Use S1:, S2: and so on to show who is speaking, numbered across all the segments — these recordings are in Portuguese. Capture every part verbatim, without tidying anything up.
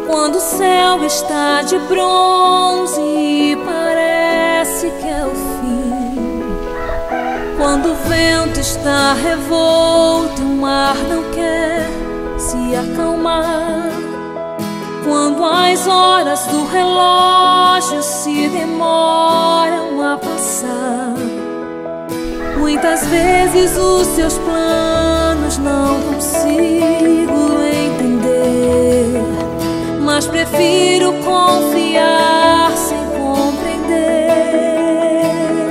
S1: Quando o céu está de bronze e parece que é o fim, quando o vento está revolto e o mar não quer se acalmar, quando as horas do relógio se demoram a passar, muitas vezes os seus planos não consigo entender, mas prefiro confiar sem compreender.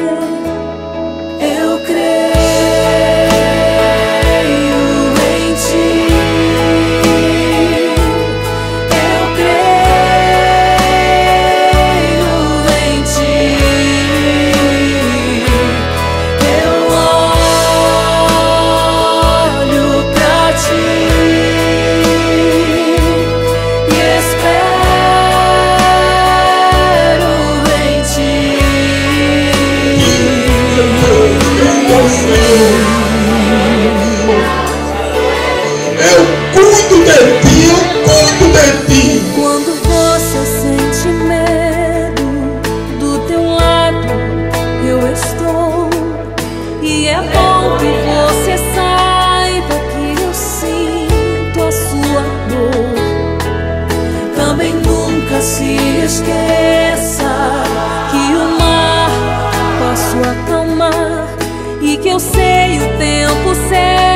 S1: Eu creio em ti, eu creio em ti, eu olho pra ti e espero em ti.
S2: Eu cuido de ti, eu cuido de ti.
S1: Quando você sente medo, do teu lado eu estou. E é bom que você saiba que eu sinto a sua dor. Também nunca se esqueça que o mar posso acalmar e que eu sei o tempo certo